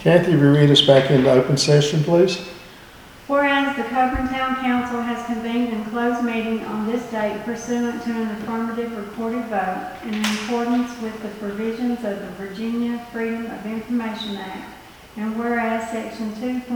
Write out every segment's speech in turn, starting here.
Kathy, will you read us back into open session, please? Whereas the Coburn Town Council has convened in closed meeting on this date pursuant to an affirmative recorded vote and in accordance with the provisions of the Virginia Freedom of Information Act, and whereas Section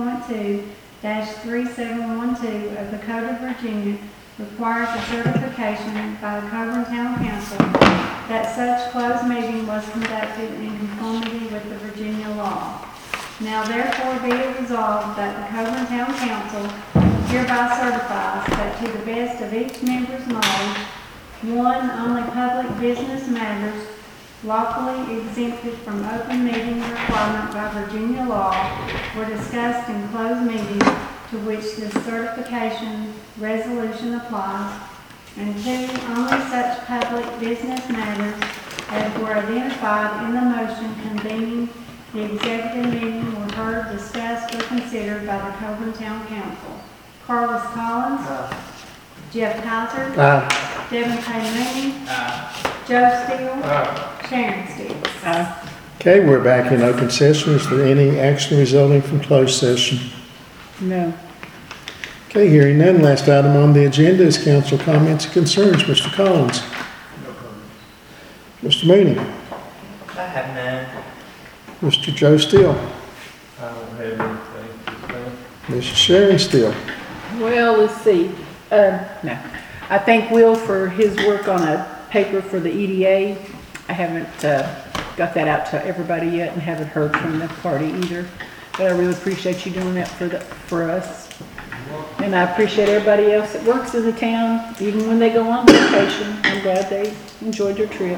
2.2-3712 of the Code of Virginia requires a certification by the Coburn Town Council that such closed meeting was conducted in conformity with the Virginia law. Now therefore be it resolved that the Coburn Town Council hereby certifies that to the best of each member's knowledge, one, only public business matters lawfully exempted from open meeting requirement by Virginia law were discussed in closed meeting to which this certification resolution applies, and two, only such public business matters as were identified in the motion convening the executive meeting were heard, discussed, or considered by the Coburn Town Council. Carlos Collins. Jeff Kaiser. Devin Taylor. Joe Steele. Sharon Steele. Okay, we're back in open session. Is there any action resulting from closed session? No. Okay, hearing none. Last item on the agenda is council comments and concerns. Mr. Collins. No comment. Mr. Mooney. I have none. Mr. Joe Steele. I don't have anything to say. Mrs. Sharon Steele. Well, let's see. No. I thank Will for his work on a paper for the EDA. I haven't got that out to everybody yet and haven't heard from the party either. But I really appreciate you doing that for us. And I appreciate everybody else that works in the town, even when they go on vacation. I'm glad they enjoyed their trip.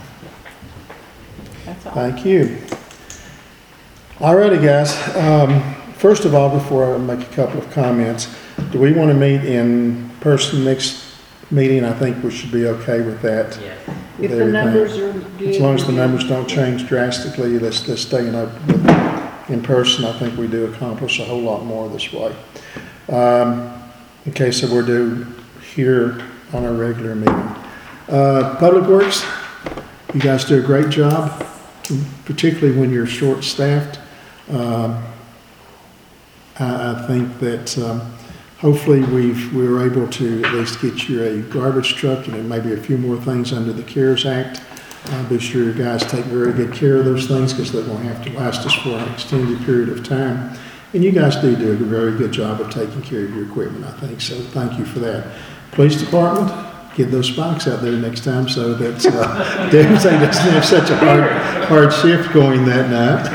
That's all. Thank you. Alrighty, guys. First of all, before I make a couple of comments, do we want to meet in person next meeting? I think we should be okay with that. Yes. If the numbers are good. As long as the numbers don't change drastically, let's stay in person. I think we do accomplish a whole lot more this way. Okay, so we're due here on our regular meeting. Public Works, you guys do a great job, particularly when you're short-staffed. I think that hopefully we were able to at least get you a garbage truck and maybe a few more things under the CARES Act. Be sure your guys take very good care of those things because they're going to have to last us for an extended period of time. And you guys do a very good job of taking care of your equipment, I think. So thank you for that. Police Department, get those spikes out there next time so that Devin doesn't have such a hard shift going that night.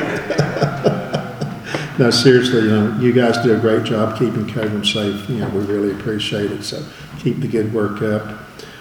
No, seriously, you guys do a great job keeping Coburn safe. We really appreciate it. So keep the good work up.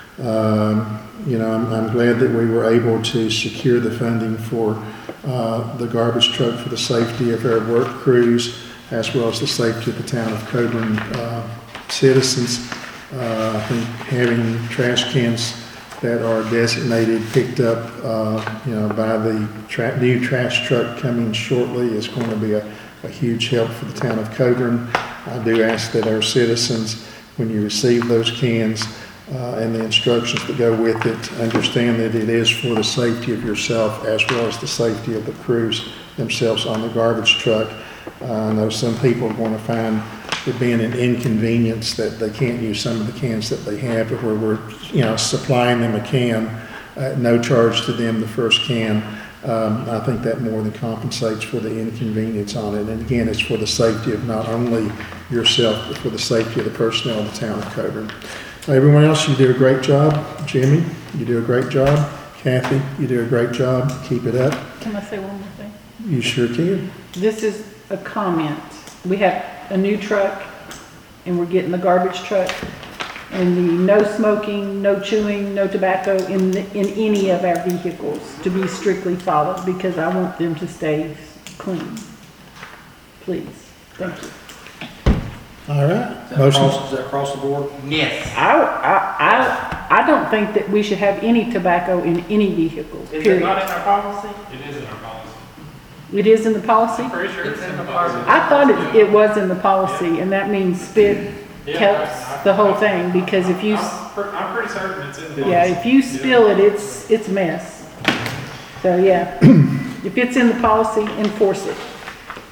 I'm glad that we were able to secure the funding for the garbage truck for the safety of our work crews, as well as the safety of the town of Coburn citizens. I think having trash cans that are designated, picked up, by the new trash truck coming shortly is going to be a huge help for the town of Coburn. I do ask that our citizens, when you receive those cans and the instructions that go with it, understand that it is for the safety of yourself as well as the safety of the crews themselves on the garbage truck. I know some people are going to find it being an inconvenience that they can't use some of the cans that they have, but where we're supplying them a can at no charge to them, the first can. I think that more than compensates for the inconvenience on it. And again, it's for the safety of not only yourself, but for the safety of the personnel in the town of Coburn. Everyone else, you do a great job. Jimmy, you do a great job. Kathy, you do a great job. Keep it up. Can I say one more thing? You sure can. This is a comment. We have a new truck and we're getting the garbage truck, and the no smoking, no chewing, no tobacco in any of our vehicles to be strictly followed because I want them to stay clean. Please. Thank you. All right. Is that across the board? Yes. I don't think that we should have any tobacco in any vehicle, Is it period. not in our policy? It is in our policy. It is in the policy? I'm pretty sure It's in the policy. I thought it was in the policy, and that means spit Yeah, helps the whole thing, because if you, I'm pretty certain it's in the policy. yeah, if you spill it, it's a mess. So, yeah, if it's in the policy, enforce it.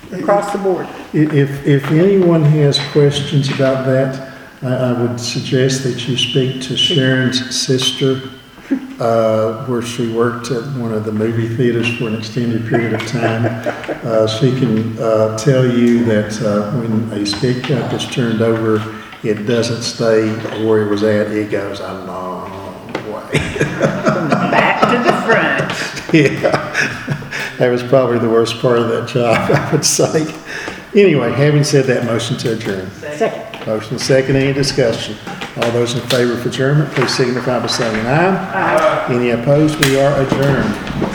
across the board. If anyone has questions about that, I would suggest that you speak to Sharon's sister, where she worked at one of the movie theaters for an extended period of time. She can tell you that when a skate cup is turned over, it doesn't stay where it was at, it goes a long way. From the back to the front. Yeah, that was probably the worst part of that job, I would say. Anyway, having said that, motion to adjourn. Second. Motion second, any discussion? All those in favor of adjournment, please signify by saying aye. Aye. Any opposed, we are adjourned.